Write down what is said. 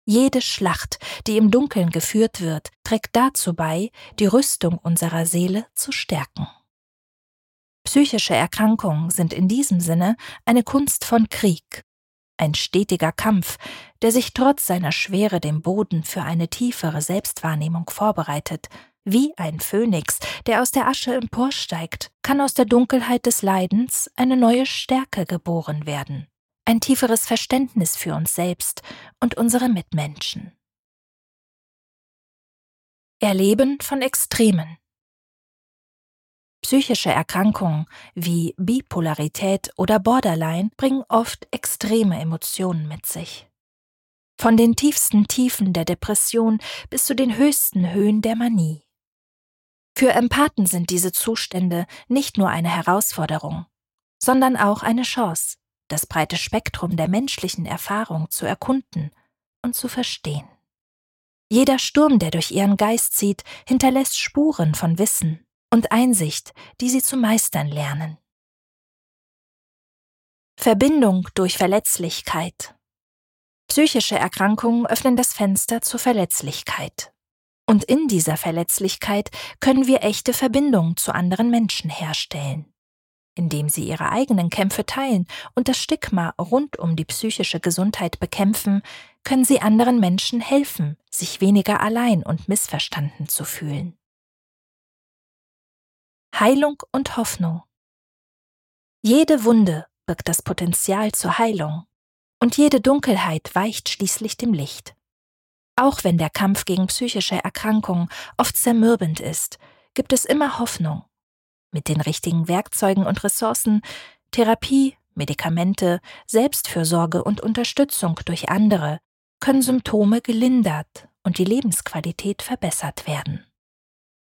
Jede Schlacht, die im Dunkeln geführt wird, trägt dazu bei, die Rüstung unserer Seele zu stärken. Psychische Erkrankungen sind in diesem Sinne eine Kunst von Krieg, ein stetiger Kampf, der sich trotz seiner Schwere den Boden für eine tiefere Selbstwahrnehmung vorbereitet. Wie ein Phönix, der aus der Asche emporsteigt, kann aus der Dunkelheit des Leidens eine neue Stärke geboren werden, ein tieferes Verständnis für uns selbst und unsere Mitmenschen. Erleben von Extremen. Psychische Erkrankungen wie Bipolarität oder Borderline bringen oft extreme Emotionen mit sich. Von den tiefsten Tiefen der Depression bis zu den höchsten Höhen der Manie. Für Empathen sind diese Zustände nicht nur eine Herausforderung, sondern auch eine Chance, das breite Spektrum der menschlichen Erfahrung zu erkunden und zu verstehen. Jeder Sturm, der durch ihren Geist zieht, hinterlässt Spuren von Wissen und Einsicht, die sie zu meistern lernen. Verbindung durch Verletzlichkeit. Psychische Erkrankungen öffnen das Fenster zur Verletzlichkeit. Und in dieser Verletzlichkeit können wir echte Verbindungen zu anderen Menschen herstellen. Indem sie ihre eigenen Kämpfe teilen und das Stigma rund um die psychische Gesundheit bekämpfen, können sie anderen Menschen helfen, sich weniger allein und missverstanden zu fühlen. Heilung und Hoffnung. Jede Wunde birgt das Potenzial zur Heilung und jede Dunkelheit weicht schließlich dem Licht. Auch wenn der Kampf gegen psychische Erkrankungen oft zermürbend ist, gibt es immer Hoffnung. Mit den richtigen Werkzeugen und Ressourcen, Therapie, Medikamente, Selbstfürsorge und Unterstützung durch andere können Symptome gelindert und die Lebensqualität verbessert werden.